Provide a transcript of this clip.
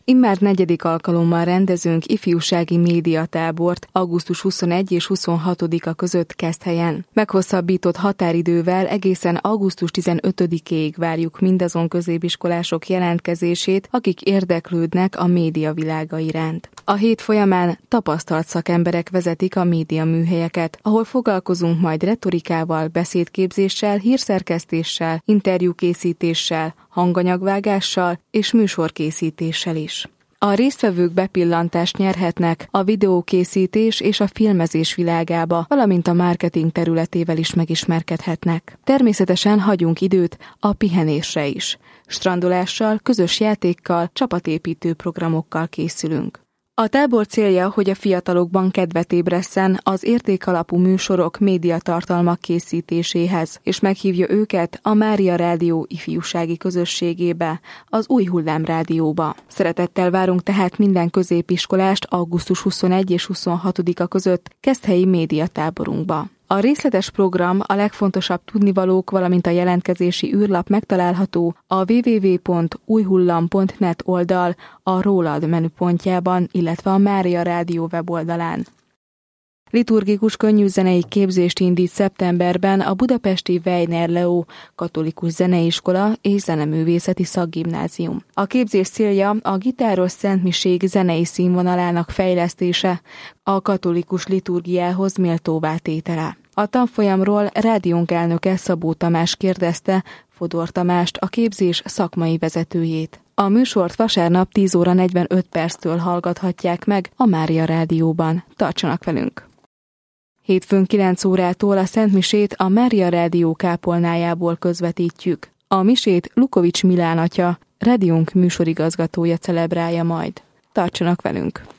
Immár 4. alkalommal rendezünk ifjúsági médiatábort augusztus 21 és 26-a között Keszthelyen. Meghosszabbított határidővel egészen augusztus 15-ig várjuk mindazon középiskolások jelentkezését, akik érdeklődnek a média világa iránt. A hét folyamán tapasztalt szakemberek vezetik a médiaműhelyeket, ahol foglalkozunk majd retorikával, beszédképzéssel, hírszerkesztéssel, interjúkészítéssel, hanganyagvágással és műsorkészítéssel is. A résztvevők bepillantást nyerhetnek a videókészítés és a filmezés világába, valamint a marketing területével is megismerkedhetnek. Természetesen hagyunk időt a pihenésre is. Strandolással, közös játékkal, csapatépítő programokkal készülünk. A tábor célja, hogy a fiatalokban kedvet ébresszen az értékalapú műsorok médiatartalmak készítéséhez, és meghívja őket a Mária Rádió ifjúsági közösségébe, az Új Hullám Rádióba. Szeretettel várunk tehát minden középiskolást augusztus 21 és 26-a között Keszthelyi médiatáborunkba. A részletes program, a legfontosabb tudnivalók, valamint a jelentkezési űrlap megtalálható a www.ujhullam.net oldal a Rólad menüpontjában, illetve a Mária Rádió weboldalán. Liturgikus könnyűzenei képzést indít szeptemberben a budapesti Weiner Leo Katolikus Zeneiskola és Zeneművészeti Szakgimnázium. A képzés célja a gitáros szentmiség zenei színvonalának fejlesztése, a katolikus liturgiához méltóvá tétele. A tanfolyamról rádiónk elnöke Szabó Tamás kérdezte Fodor Tamást, a képzés szakmai vezetőjét. A műsort vasárnap 10 óra 45 perctől hallgathatják meg a Mária Rádióban. Tartsanak velünk! Hétfőn 9 órától a szentmisét a Mária Rádió kápolnájából közvetítjük. A misét Lukovics Milán atya, rádiónk műsorigazgatója celebrálja majd. Tartsanak velünk!